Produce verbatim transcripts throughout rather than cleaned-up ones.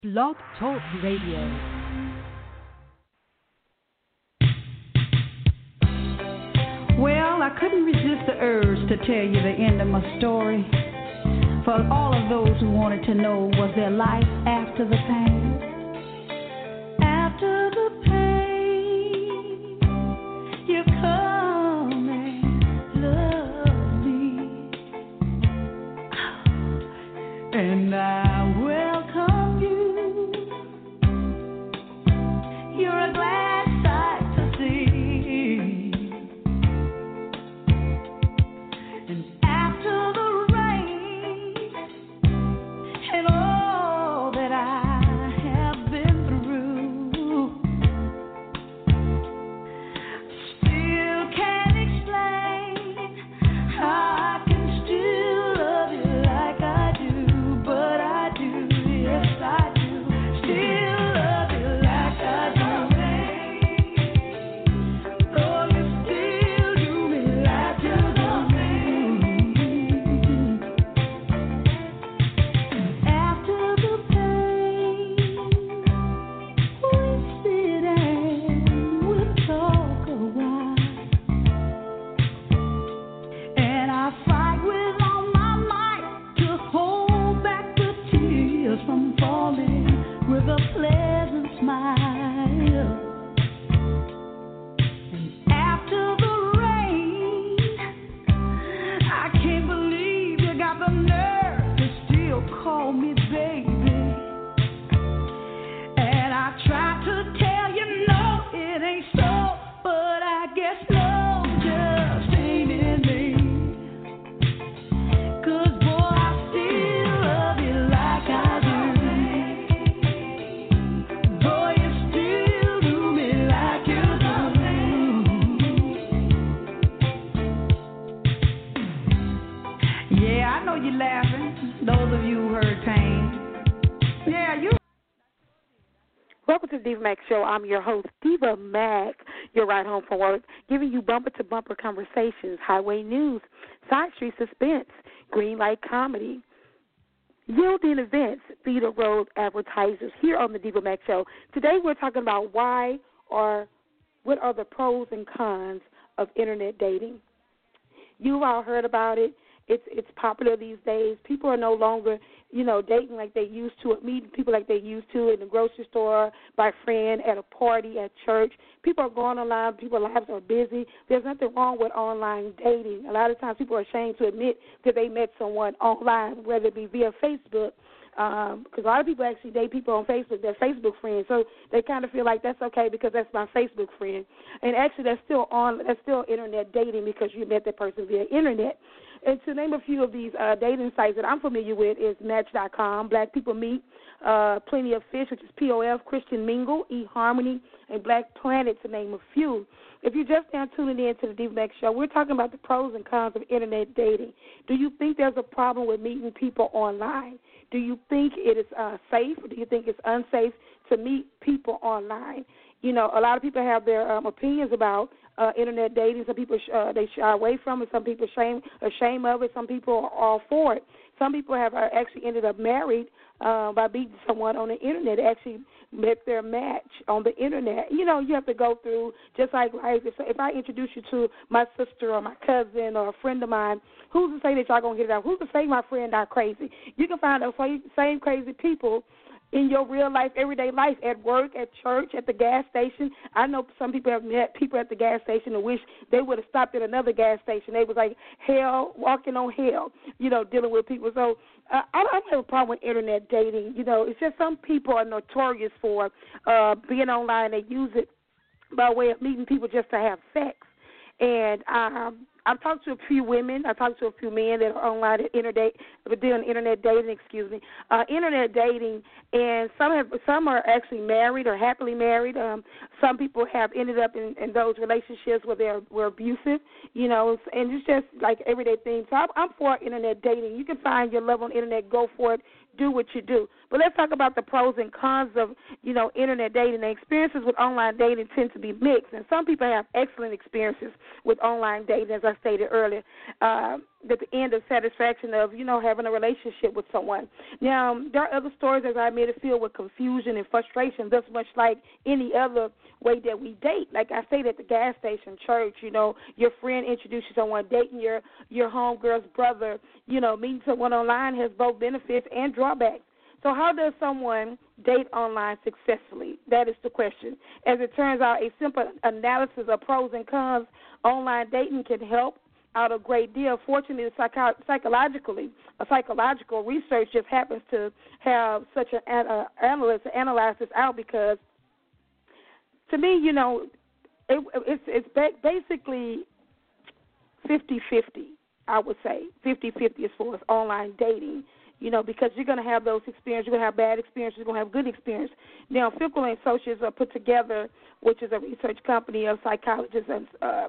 Blog Talk Radio. Well, I couldn't resist the urge to tell you the end of my story. For all of those who wanted to know, was there life after the pain? After the pain, you come and love me, and I welcome you. You're a glad sight to see. And after the rain and all that I have been through, still can't explain how I can still love you like I do, but I do, yes I do, still love you like I do. Oh, you still do me like you do me. After the pain, we sit and we talk a while, and I fight with all my might to hold back the tears from falling with a pleasant smile. And after the rain, I can't believe you got the nerve to still call me baby. And I try to tell you no, it ain't so, but I guess no just ain't in me. 'Cause boy, I still love you like I do. Boy, you still do me like you do. Yeah, I know you're laughing, those of you who heard pain. Yeah, you. Welcome to the Diva Mac Show. I'm your host, Diva Mac, your ride home from work, giving you bumper-to-bumper conversations, highway news, side street suspense, green light comedy, yielding events, theater road advertisers here on the Diva Mac Show. Today we're talking about why or what are the pros and cons of Internet dating. You've all heard about it. It's it's popular these days. People are no longer, you know, dating like they used to, meeting people like they used to in the grocery store, by a friend, at a party, at church. People are going online. People's lives are busy. There's nothing wrong with online dating. A lot of times people are ashamed to admit that they met someone online, whether it be via Facebook, because um, a lot of people actually date people on Facebook. They're Facebook friends, so they kind of feel like that's okay because that's my Facebook friend. And actually, that's still on. That's still Internet dating because you met that person via Internet. And to name a few of these uh, dating sites that I'm familiar with is Match dot com, Black People Meet, uh, Plenty of Fish, which is P O F, Christian Mingle, eHarmony, and Black Planet, to name a few. If you're just now tuning in to the Diva Mac Show, we're talking about the pros and cons of Internet dating. Do you think there's a problem with meeting people online? Do you think it is uh, safe, or do you think it's unsafe to meet people online? You know, a lot of people have their um, opinions about uh, Internet dating. Some people uh, they shy away from it. Some people shame ashamed of it. Some people are all for it. Some people have uh, actually ended up married uh, by meeting someone on the Internet. They actually met their match on the Internet. You know, you have to go through, just like life. If, if I introduce you to my sister or my cousin or a friend of mine, who's to say that y'all going to get it out? Who's to say my friend not crazy? You can find those same crazy people in your real life, everyday life, at work, at church, at the gas station. I know some people have met people at the gas station and wish they would have stopped at another gas station. They was like hell, walking on hell, you know, dealing with people. So uh, I don't have a problem with Internet dating. You know, it's just some people are notorious for uh, being online. They use it by way of meeting people just to have sex. And um, I've talked to a few women. I've talked to a few men that are online at internet, doing internet dating. Excuse me, uh, internet dating, and some have some are actually married or happily married. Um, some people have ended up in, in those relationships where they were abusive. You know, and it's just like everyday things. So I'm, I'm for internet dating. You can find your love on the internet. Go for it. Do what you do. But let's talk about the pros and cons of, you know, internet dating. The experiences with online dating tend to be mixed, and some people have excellent experiences with online dating, as I stated earlier, uh, at the end of satisfaction of, you know, having a relationship with someone. Now, there are other stories, as I made it, filled with confusion and frustration, just much like any other way that we date. Like I stayed at the gas station, church, you know, your friend introduced you to someone, dating your, your homegirl's brother, you know, meeting someone online has both benefits and drawbacks. So how does someone date online successfully? That is the question. As it turns out, a simple analysis of pros and cons online dating can help out a great deal. Fortunately, psycho- psychologically, a psychological research just happens to have such an uh, analyst to analyze this out, because to me, you know, it, it's, it's basically fifty-fifty, I would say. fifty-fifty as far as online dating, you know, because you're going to have those experiences. You're going to have bad experiences. You're going to have good experience. Now, Fickle and Associates are put together, which is a research company of psychologists and uh,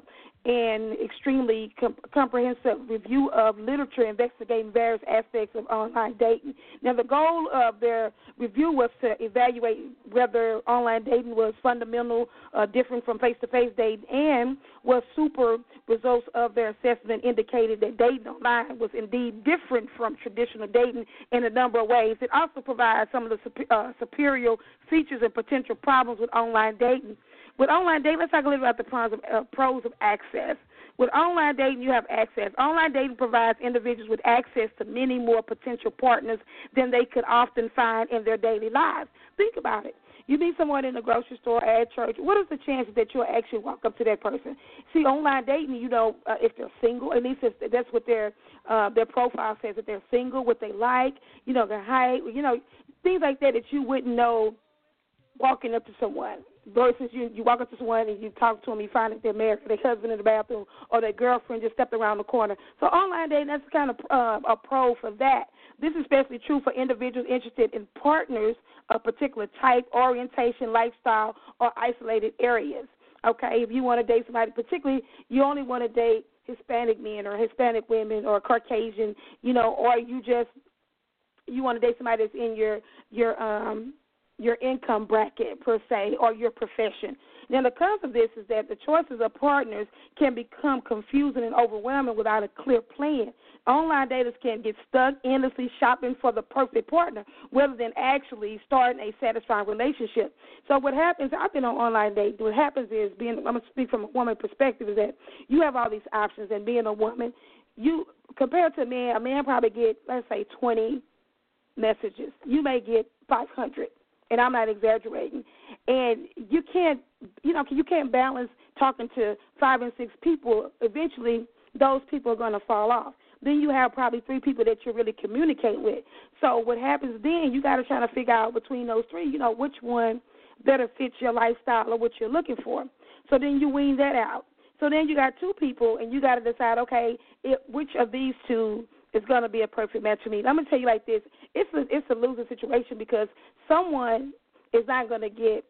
an extremely com- comprehensive review of literature investigating various aspects of online dating. Now, the goal of their review was to evaluate whether online dating was fundamental, uh, different from face-to-face dating, and was super results of their assessment indicated that dating online was indeed different from traditional dating in a number of ways. It also provides some of the super, uh, superior features and potential problems with online dating. With online dating, let's talk a little about the pros of, uh, pros of access. With online dating, you have access. Online dating provides individuals with access to many more potential partners than they could often find in their daily lives. Think about it. You meet someone in the grocery store, at church. What is the chances that you'll actually walk up to that person? See, online dating, you know, uh, if they're single, at least if that's what their uh, their profile says, that they're single, what they like, you know, their height, you know, things like that that you wouldn't know walking up to someone. Versus you, you walk up to someone and you talk to them, you find that they're married, their husband in the bathroom, or their girlfriend just stepped around the corner. So online dating, that's kind of uh, a pro for that. This is especially true for individuals interested in partners of particular type, orientation, lifestyle, or isolated areas. Okay, if you want to date somebody, particularly you only want to date Hispanic men or Hispanic women or Caucasian, you know, or you just you want to date somebody that's in your your um your income bracket, per se, or your profession. Now, the cons of this is that the choices of partners can become confusing and overwhelming without a clear plan. Online daters can get stuck endlessly shopping for the perfect partner rather than actually starting a satisfying relationship. So what happens, I've been on online dating, what happens is, being, I'm going to speak from a woman perspective, is that you have all these options, and being a woman, you, compared to a man, a man probably get, let's say, twenty messages. You may get five hundred. And I'm not exaggerating. And you can't, you know, you can't balance talking to five and six people. Eventually, those people are going to fall off. Then you have probably three people that you really communicate with. So what happens then, you got to try to figure out between those three, you know, which one better fits your lifestyle or what you're looking for. So then you wean that out. So then you got two people, and you got to decide, okay, it, which of these two is going to be a perfect match for me. I'm going to tell you like this. It's a, it's a losing situation, because someone is not going to get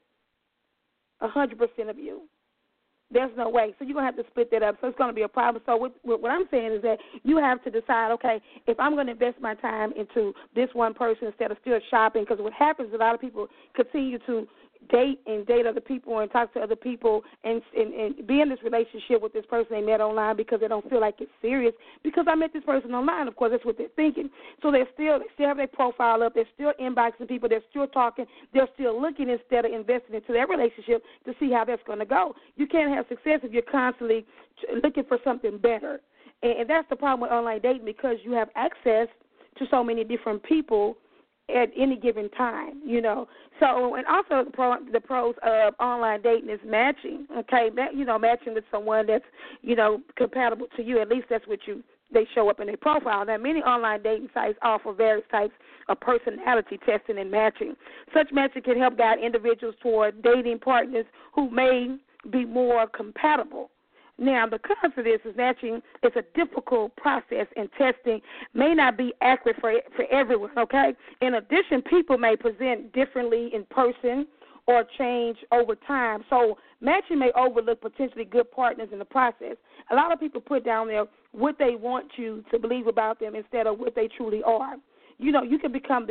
one hundred percent of you. There's no way. So you're going to have to split that up. So it's going to be a problem. So what, what I'm saying is that you have to decide, okay, if I'm going to invest my time into this one person instead of still shopping, because what happens is a lot of people continue to date and date other people and talk to other people and, and, and be in this relationship with this person they met online because they don't feel like it's serious. Because I met this person online, of course, that's what they're thinking. So they're still, they still have their profile up. They're still inboxing people. They're still talking. They're still looking instead of investing into their relationship to see how that's going to go. You can't have success if you're constantly looking for something better. And, and that's the problem with online dating, because you have access to so many different people at any given time, you know. So, and also the, pro, the pros of online dating is matching, okay, that, you know, matching with someone that's, you know, compatible to you. At least that's what you they show up in their profile. Now, many online dating sites offer various types of personality testing and matching. Such matching can help guide individuals toward dating partners who may be more compatible. Now, the cons of this is matching is a difficult process, and testing may not be accurate for for everyone, okay? In addition, people may present differently in person or change over time. So matching may overlook potentially good partners in the process. A lot of people put down there what they want you to believe about them instead of what they truly are. You know, you can become this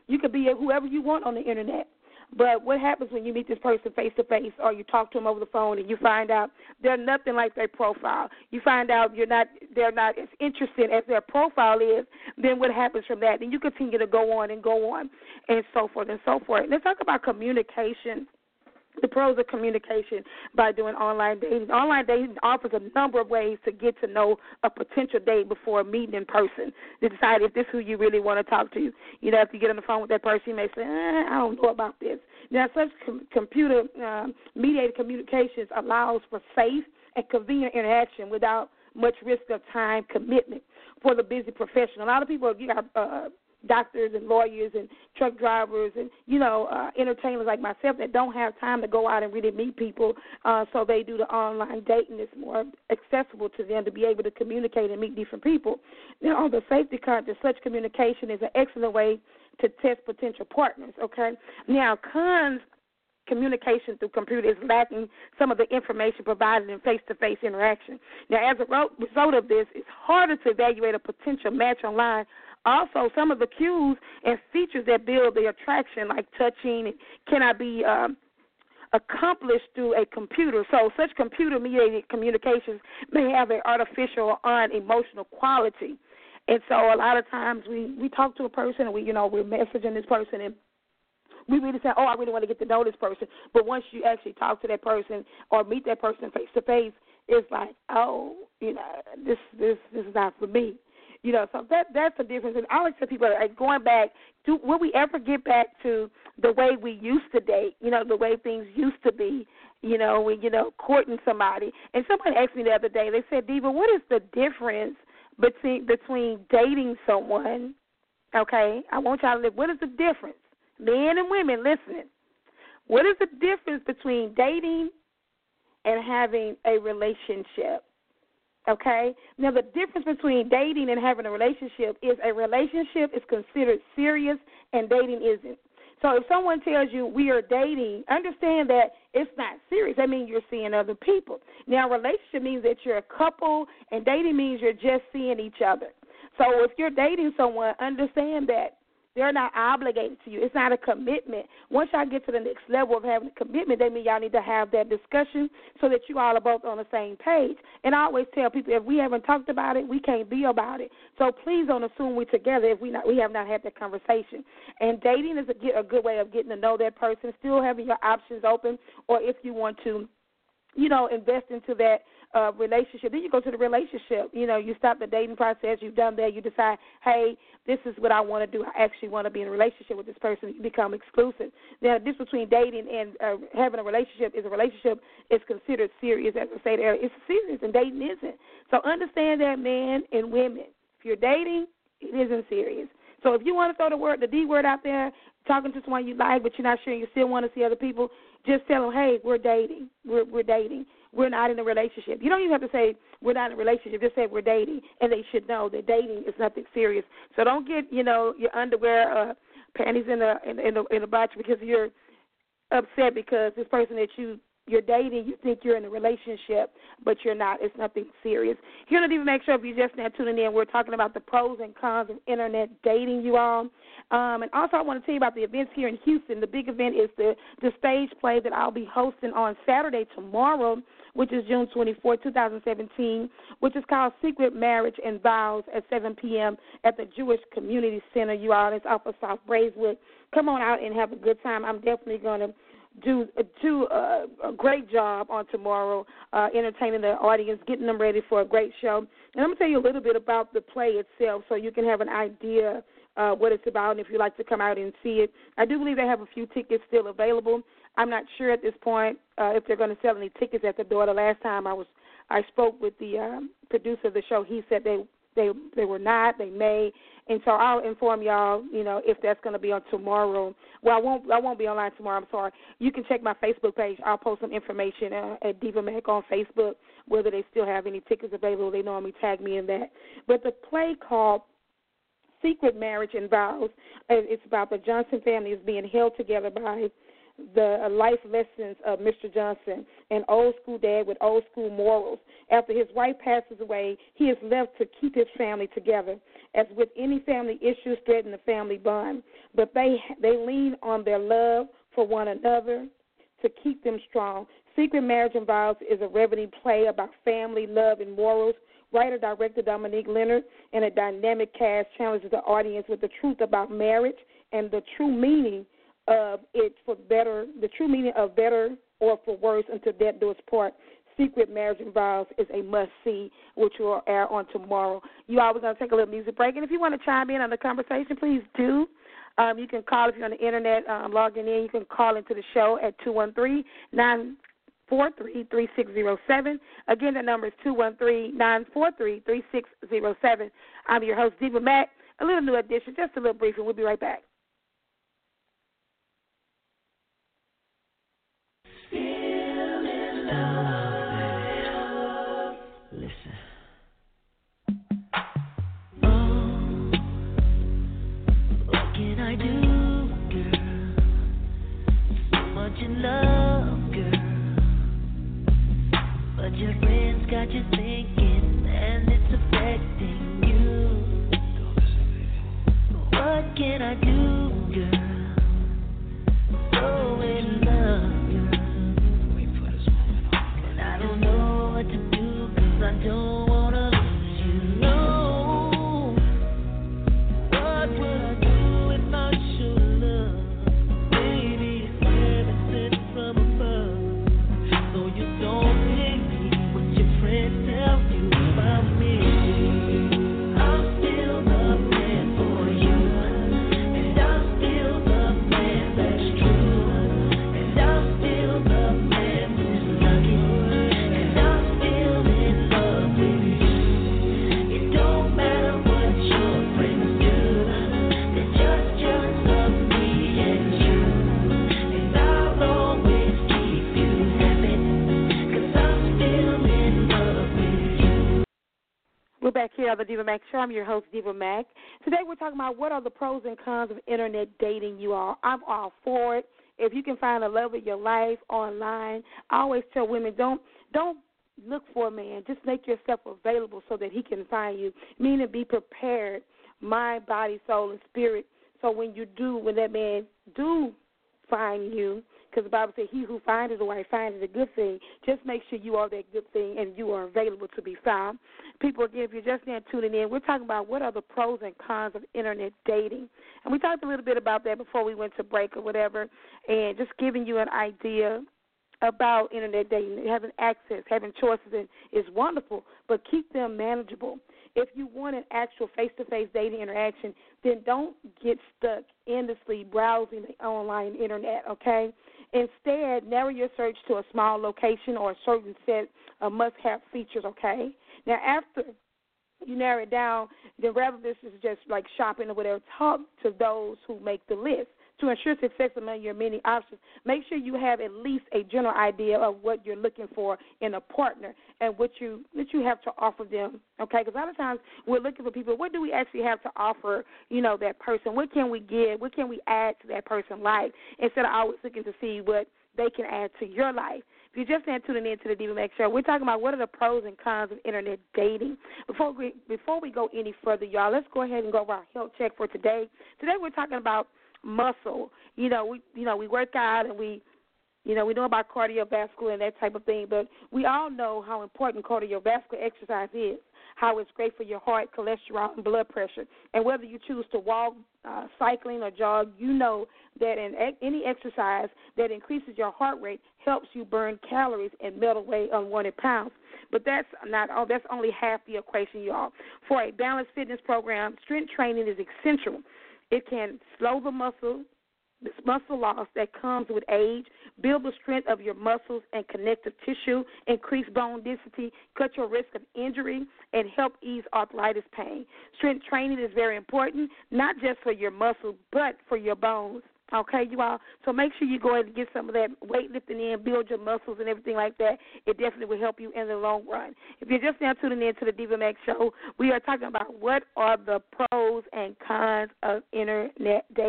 You could be whoever you want on the internet. But what happens when you meet this person face-to-face or you talk to them over the phone and you find out they're nothing like their profile? You find out you're not, they're not as interested as their profile is, then what happens from that? Then you continue to go on and go on and so forth and so forth. Let's talk about communication. The pros of communication by doing online dating. Online dating offers a number of ways to get to know a potential date before meeting in person to decide if this is who you really want to talk to. You know, if you get on the phone with that person, you may say, eh, I don't know about this. Now, such com- computer um, mediated communications allows for safe and convenient interaction without much risk of time commitment for the busy professional. A lot of people, you got uh, doctors and lawyers and truck drivers and, you know, uh, entertainers like myself that don't have time to go out and really meet people, uh, so they do the online dating. It's more accessible to them to be able to communicate and meet different people. Now, on the safety content, such communication is an excellent way to test potential partners, okay? Now, cons communication through computer is lacking some of the information provided in face-to-face interaction. Now, as a result of this, it's harder to evaluate a potential match online. Also, some of the cues and features that build the attraction, like touching, cannot be um, accomplished through a computer. So such computer-mediated communications may have an artificial or unemotional quality. And so a lot of times we, we talk to a person and we, you know, we're messaging this person and we really say, oh, I really want to get to know this person. But once you actually talk to that person or meet that person face-to-face, it's like, oh, you know, this this this is not for me. You know, so that that's the difference. And I always tell people, like, going back, do, will we ever get back to the way we used to date, you know, the way things used to be, you know, when, you know, courting somebody. And somebody asked me the other day, they said, Diva, what is the difference between between dating someone, okay? I want y'all to live. What is the difference? Men and women, listening. What is the difference between dating and having a relationship? Okay? Now, the difference between dating and having a relationship is a relationship is considered serious and dating isn't. So if someone tells you we are dating, understand that it's not serious. That means you're seeing other people. Now, relationship means that you're a couple, and dating means you're just seeing each other. So if you're dating someone, understand that they're not obligated to you. It's not a commitment. Once y'all get to the next level of having a commitment, that means y'all need to have that discussion so that you all are both on the same page. And I always tell people, if we haven't talked about it, we can't be about it. So please don't assume we're together if we not we have not had that conversation. And dating is a, a good way of getting to know that person, still having your options open, or if you want to, you know, invest into that uh, relationship. Then you go to the relationship. You know, you stop the dating process. You've done that. You decide, hey, this is what I want to do. I actually want to be in a relationship with this person. You become exclusive. Now, the difference between dating and uh, having a relationship is a relationship is considered serious. As I said earlier, it's serious, and dating isn't. So understand that, men and women. If you're dating, it isn't serious. So if you want to throw the word, the D word out there, talking to someone you like, but you're not sure you still want to see other people, just tell them, hey, we're dating. We're, we're dating. We're not in a relationship. You don't even have to say we're not in a relationship. Just say we're dating, and they should know that dating is nothing serious. So don't get, you know, your underwear, uh, panties in a in, in a in a box because you're upset because this person that you you're dating, you think you're in a relationship, but you're not. It's nothing serious. Here on the Diva Max Show, if you're just now tuning in, we're talking about the pros and cons of internet dating, you all. Um, and also I want to tell you about the events here in Houston. The big event is the, the stage play that I'll be hosting on Saturday tomorrow, which is June twenty-fourth, twenty seventeen, which is called Secret Marriage and Vows at seven p.m. at the Jewish Community Center, you all. It's off of South Braeswood. Come on out and have a good time. I'm definitely going to do do a, a great job on tomorrow, uh, entertaining the audience, getting them ready for a great show. And I'm going to tell you a little bit about the play itself so you can have an idea uh, what it's about and if you'd like to come out and see it. I do believe they have a few tickets still available. I'm not sure at this point uh, if they're going to sell any tickets at the door. The last time I was I spoke with the um, producer of the show, he said they They they were not. They may, and so I'll inform y'all. You know, if that's going to be on tomorrow. Well, I won't. I won't be online tomorrow. I'm sorry. You can check my Facebook page. I'll post some information uh, at Diva Mac on Facebook whether they still have any tickets available. They normally tag me in that. But the play called Secret Marriage and Vows. It's about the Johnson family is being held together by the life lessons of Mister Johnson, an old school dad with old school morals. After his wife passes away, he is left to keep his family together. As with any family issues threaten the family bond, but they they lean on their love for one another to keep them strong. Secret Marriage and Vows is a remedy play about family, love, and morals. Writer-director Dominique Leonard and a dynamic cast challenges the audience with the truth about marriage and the true meaning of it for better, the true meaning of better or for worse until death do us part. Secret Marriage and Vows is a must-see, which will air on tomorrow. You all, we're going to take a little music break, and if you want to chime in on the conversation, please do. Um, you can call if you're on the Internet um, logging in. You can call into the show at two one three, nine four three, three six zero seven. Again, the number is two one three, nine four three, three six zero seven. I'm your host, Diva Mac. A little new edition, just a little brief, and we'll be right back. Love, girl, but your friends got you thinking, and it's affecting you. What can I do, girl? So in love, girl, and I don't know what to do, 'cause I don't wanna lose you. No, what would I do if I should love? From above, so you don't believe what your friends tell you about me. I'm still the man for you, and I'm still the man that's true, and I'm still the man who's lucky, and I'm still in love with you. It don't matter what your friends do, they just just love me and you, and I'll always We're back here on the Diva Mac Show. I'm your host, Diva Mac. Today we're talking about what are the pros and cons of Internet dating, you all. I'm all for it. If you can find the love of your life online, I always tell women, don't don't look for a man. Just make yourself available so that he can find you, meaning be prepared, mind, body, soul, and spirit, so when you do, when that man do find you, because the Bible says he who finds a wife finds a good thing. Just make sure you are that good thing and you are available to be found. People, again, if you're just now tuning in, we're talking about what are the pros and cons of Internet dating. And we talked a little bit about that before we went to break or whatever, and just giving you an idea about Internet dating. Having access, having choices and is wonderful, but keep them manageable. If you want an actual face-to-face dating interaction, then don't get stuck endlessly browsing the online Internet, okay? Instead, narrow your search to a small location or a certain set of must-have features, okay? Now, after you narrow it down, then rather this is just like shopping or whatever, talk to those who make the list. To ensure success among your many options, make sure you have at least a general idea of what you're looking for in a partner and what you what you have to offer them, okay? Because a lot of times we're looking for people, what do we actually have to offer, you know, that person? What can we give? What can we add to that person's life instead of always looking to see what they can add to your life? If you're just now tuning in to the Diva Mac Show, we're talking about what are the pros and cons of Internet dating. Before we, before we go any further, y'all, let's go ahead and go over our health check for today. Today we're talking about muscle. You know, we you know, we work out and we you know, we know about cardiovascular and that type of thing, but we all know how important cardiovascular exercise is, how it's great for your heart, cholesterol, and blood pressure. And whether you choose to walk, uh, cycling, or jog, you know that in any exercise that increases your heart rate helps you burn calories and melt away unwanted pounds. But that's not all. That's only half the equation, y'all. For a balanced fitness program, strength training is essential. It can slow the muscle, this muscle loss that comes with age, build the strength of your muscles and connective tissue, increase bone density, cut your risk of injury, and help ease arthritis pain. Strength training is very important, not just for your muscles, but for your bones. Okay, you all. So make sure you go ahead and get some of that weightlifting in, build your muscles and everything like that. It definitely will help you in the long run. If you're just now tuning in to the Diva Mac Show, we are talking about what are the pros and cons of Internet dating.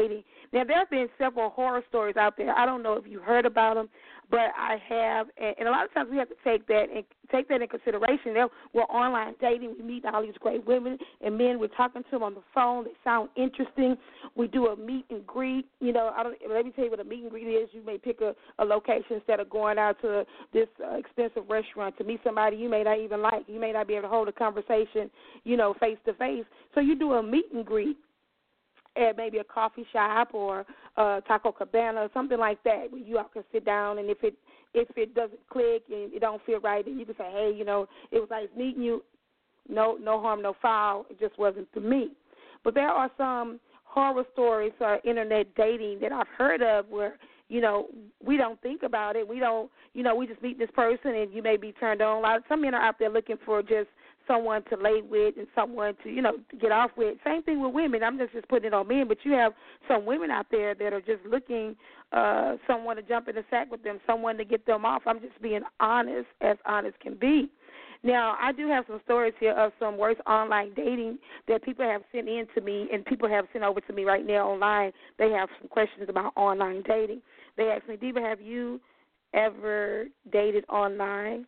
Now, there have been several horror stories out there. I don't know if you heard about them, but I have, and, and a lot of times we have to take that and take that in consideration. There, we're online dating. We meet all these great women and men. We're talking to them on the phone. They sound interesting. We do a meet and greet. You know, I don't, let me tell you what a meet and greet is. You may pick a, a location instead of going out to this uh, expensive restaurant to meet somebody you may not even like. You may not be able to hold a conversation, you know, face to face. So you do a meet and greet at maybe a coffee shop or uh, Taco Cabana or something like that, where you all can sit down, and if it if it doesn't click and it don't feel right, then you can say, hey, you know, it was nice meeting you. No, no harm, no foul. It just wasn't for me. But there are some horror stories or internet dating that I've heard of where, you know, we don't think about it. We don't, you know, we just meet this person and you may be turned on. A lot of, some men are out there looking for just someone to lay with and someone to, you know, to get off with. Same thing with women. I'm just, just putting it on men, but you have some women out there that are just looking uh, someone to jump in the sack with them, someone to get them off. I'm just being honest, as honest can be. Now, I do have some stories here of some worst online dating that people have sent in to me, and people have sent over to me right now online. They have some questions about online dating. They asked me, Diva, have you ever dated online?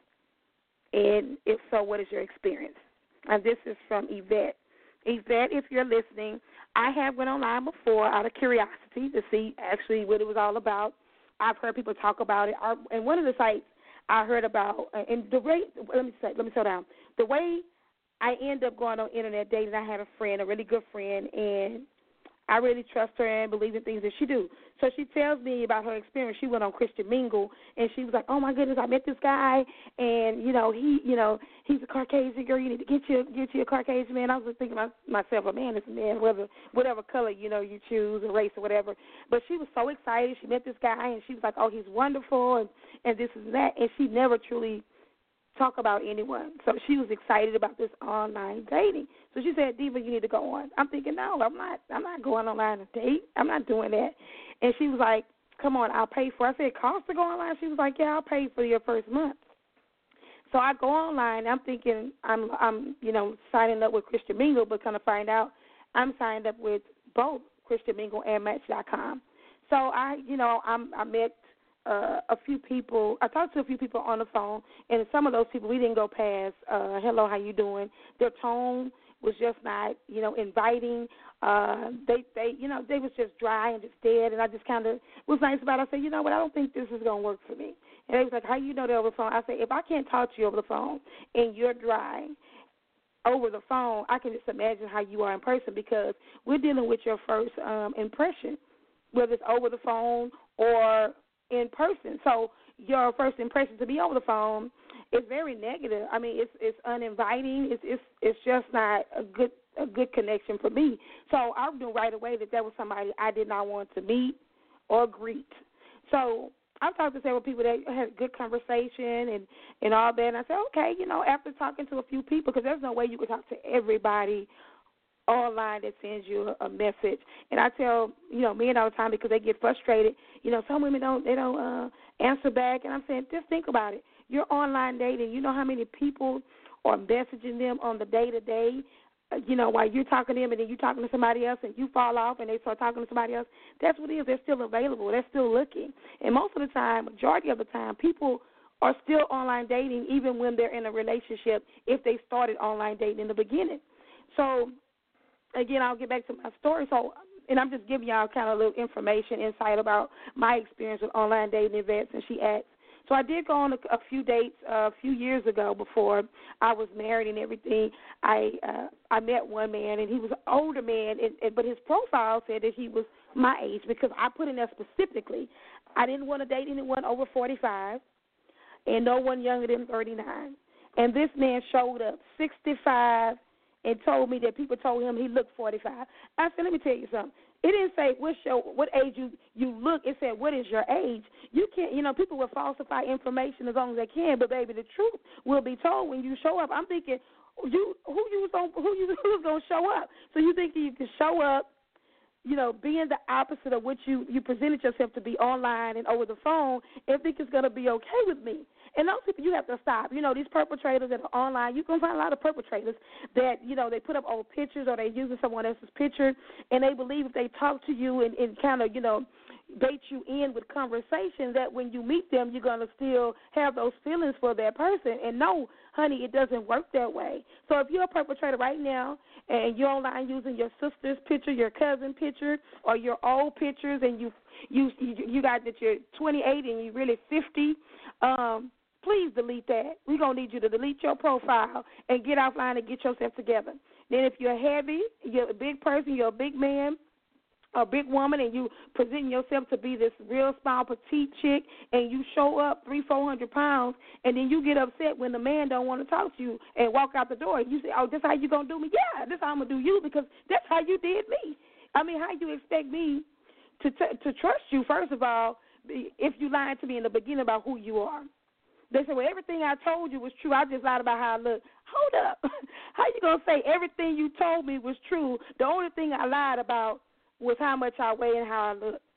And if so, what is your experience? And this is from Yvette. Yvette, if you're listening, I have went online before out of curiosity to see actually what it was all about. I've heard people talk about it. And one of the sites I heard about, and the way, let me say, let me slow down. The way I end up going on internet dating, I had a friend, a really good friend, and I really trust her and believe in things that she do. So she tells me about her experience. She went on Christian Mingle, and she was like, "Oh my goodness, I met this guy, and you know he, you know, he's a Caucasian girl. You need to get you get you a Caucasian man." I was thinking to myself, a man is a man, whether whatever color you know you choose, or race or whatever. But she was so excited. She met this guy, and she was like, "Oh, he's wonderful," and and this and that, and she never truly talk about anyone. So she was excited about this online dating. So she said, Diva, you need to go on. I'm thinking, no, I'm not I'm not going online to date. I'm not doing that. And she was like, come on, I'll pay for it. I said, it costs to go online? She was like, yeah, I'll pay for your first month. So I go online. I'm thinking I'm, I'm you know, signing up with Christian Mingle, but kind of find out I'm signed up with both Christian Mingle and Match dot com. So I, you know, I'm, I met Uh, a few people. I talked to a few people on the phone, and some of those people we didn't go past. Uh, hello, how you doing? Their tone was just not, you know, inviting. Uh, they, they, you know, they was just dry and just dead. And I just kind of was nice about it. I said, you know what? I don't think this is gonna work for me. And they was like, how you know they're over the phone? I said, if I can't talk to you over the phone and you're dry over the phone, I can just imagine how you are in person, because we're dealing with your first um, impression, whether it's over the phone or in person. So your first impression to be over the phone is very negative. I mean, it's it's uninviting. It's it's it's just not a good a good connection for me. So I knew right away that that was somebody I did not want to meet or greet. So I've talked to several people that had good conversation and, and all that, and I said, okay, you know, after talking to a few people, because there's no way you could talk to everybody online that sends you a message. And I tell, you know, men all the time, because they get frustrated. You know, some women don't, they don't uh, answer back. And I'm saying, just think about it. You're online dating. You know how many people are messaging them on the day-to-day, uh, you know, while you're talking to them and then you're talking to somebody else and you fall off and they start talking to somebody else. That's what it is. They're still available. They're still looking. And most of the time, majority of the time, people are still online dating even when they're in a relationship if they started online dating in the beginning. So, again, I'll get back to my story. So, and I'm just giving y'all kind of a little information, insight about my experience with online dating events, and she asked. So I did go on a, a few dates uh, a few years ago before I was married and everything. I uh, I met one man, and he was an older man, and, and, but his profile said that he was my age, because I put in there specifically, I didn't want to date anyone over forty-five and no one younger than thirty-nine. And this man showed up sixty-five and told me that people told him he looked forty-five. I said, let me tell you something. It didn't say what show, what age you, you look. It said, what is your age? You can't, you know, people will falsify information as long as they can, but, baby, the truth will be told when you show up. I'm thinking, you who you was on, who you who's going to show up? So you think you can show up, you know, being the opposite of what you, you presented yourself to be online and over the phone, and think it's going to be okay with me. And those people, you have to stop. You know, these perpetrators that are online, you can find a lot of perpetrators that, you know, they put up old pictures or they're using someone else's picture, and they believe if they talk to you and, and kind of, you know, bait you in with conversation that when you meet them, you're going to still have those feelings for that person. And no, honey, it doesn't work that way. So if you're a perpetrator right now and you're online using your sister's picture, your cousin picture, or your old pictures, and you you you got that you're twenty-eight and you're really fifty, um, please delete that. We're going to need you to delete your profile and get offline and get yourself together. Then if you're heavy, you're a big person, you're a big man, a big woman, and you present yourself to be this real small, petite chick, and you show up three, four hundred pounds, and then you get upset when the man don't want to talk to you and walk out the door. You say, oh, this how you going to do me? Yeah, this how I'm going to do you because that's how you did me. I mean, how you expect me to t- to trust you, first of all, if you lied to me in the beginning about who you are? They say, well, everything I told you was true. I just lied about how I look. Hold up. How you going to say everything you told me was true? The only thing I lied about was how much I weigh and how I look.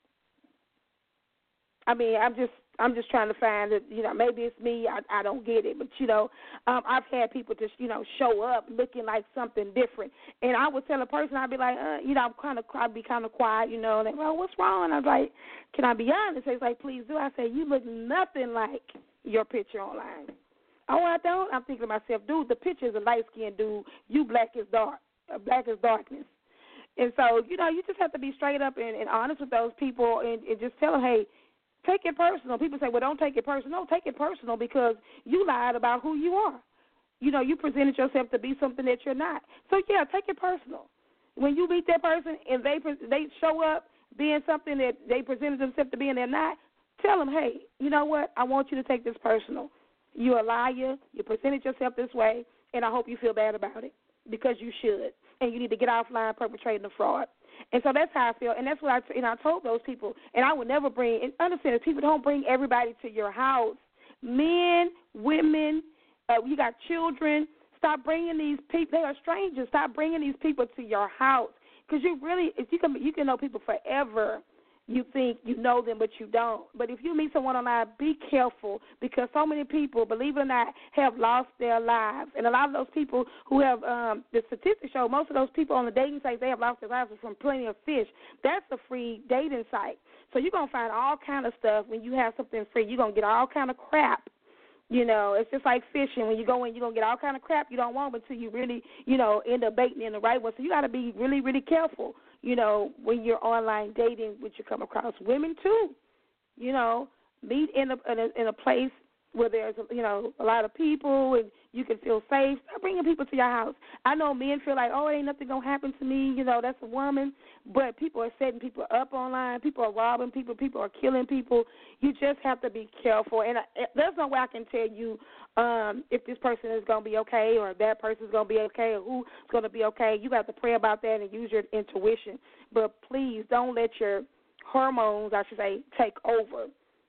I mean, I'm just I'm just trying to find it. You know, maybe it's me. I, I don't get it. But, you know, um, I've had people just, you know, show up looking like something different. And I would tell a person, I'd be like, uh, you know, I'm kind of, I'd be kind of quiet, you know. And they, well, what's wrong? I was like, can I be honest? They're like, please do. I say, you look nothing like your picture online. Oh, I don't? I'm thinking to myself, dude, the picture is a light-skinned dude. You black as dark. Uh, black as darkness. And so, you know, you just have to be straight up and, and honest with those people and, and just tell them, hey, take it personal. People say, well, don't take it personal. No, take it personal because you lied about who you are. You know, you presented yourself to be something that you're not. So, yeah, take it personal. When you meet that person and they they show up being something that they presented themselves to be and they're not, tell them, hey, you know what? I want you to take this personal. You're a liar. You presented yourself this way, and I hope you feel bad about it because you should. And you need to get offline perpetrating a fraud. And so that's how I feel, and that's what I, and I told those people. And I would never bring, and understand that people don't bring everybody to your house. Men, women, uh, you got children. Stop bringing these people. They are strangers. Stop bringing these people to your house because you really, if you can, you can know people forever. You think you know them, but you don't. But if you meet someone online, be careful because so many people, believe it or not, have lost their lives. And a lot of those people who have, um, the statistics show, most of those people on the dating sites, they have lost their lives from Plenty of Fish. That's a free dating site. So you're going to find all kind of stuff when you have something free. You're going to get all kind of crap. You know, it's just like fishing. When you go in, you're going to get all kind of crap you don't want until you really, you know, end up baiting in the right one. So you got to be really, really careful, you know, when you're online dating, which you come across. Women, too, you know, meet in a, in a, in a place where there's, you know, a lot of people and you can feel safe. Stop bringing people to your house. I know men feel like, oh, ain't nothing going to happen to me. You know, that's a woman. But people are setting people up online. People are robbing people. People are killing people. You just have to be careful. And I, there's no way I can tell you um, if this person is going to be okay or if that person is going to be okay or who's going to be okay. You got to pray about that and use your intuition. But please don't let your hormones, I should say, take over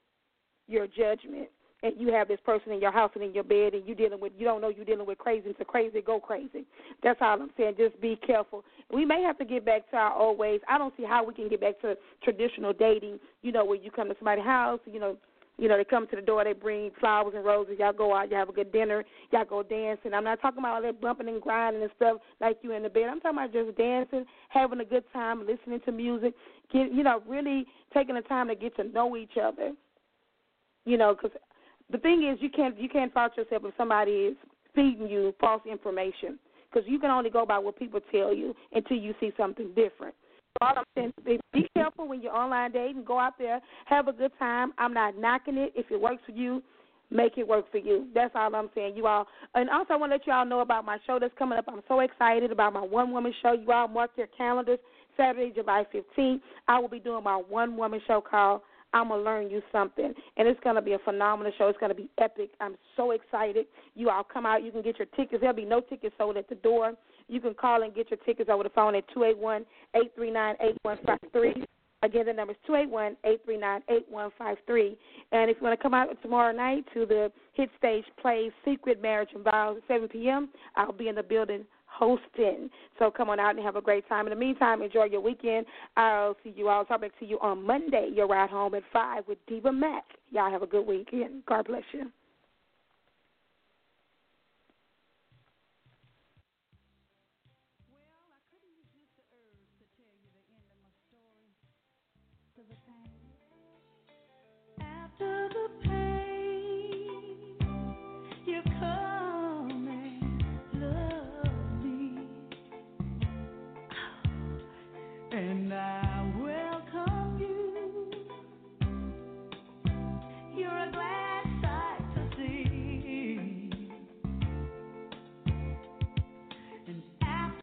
your judgment. And you have this person in your house and in your bed, and you dealing with, you don't know you're dealing with crazy, so crazy, go crazy. That's all I'm saying. Just be careful. We may have to get back to our old ways. I don't see how we can get back to traditional dating, you know, where you come to somebody's house, you know, you know, they come to the door, they bring flowers and roses, y'all go out, you have a good dinner, y'all go dancing. I'm not talking about all that bumping and grinding and stuff like you in the bed. I'm talking about just dancing, having a good time, listening to music, get, you know, really taking the time to get to know each other, you know, because the thing is, you can't you can't fault yourself if somebody is feeding you false information because you can only go by what people tell you until you see something different. So all I'm saying is be careful when you're online dating. Go out there, have a good time. I'm not knocking it. If it works for you, make it work for you. That's all I'm saying, you all. And also I want to let you all know about my show that's coming up. I'm so excited about my one-woman show. You all mark your calendars. Saturday, July fifteenth, I will be doing my one-woman show called I'm going to Learn You Something, and it's going to be a phenomenal show. It's going to be epic. I'm so excited. You all come out. You can get your tickets. There'll be no tickets sold at the door. You can call and get your tickets over the phone at two eight one, eight three nine, eight one five three. Again, the number is two eight one, eight three nine, eight one five three. And if you want to come out tomorrow night to the Hit Stage Play Secret Marriage and Vows at seven p.m., I'll be in the building hosting. So come on out and have a great time. In the meantime, enjoy your weekend. I'll see you all. Talk back to you on Monday. Your ride home at five with Diva Mac. Y'all have a good weekend. God bless you. the pain.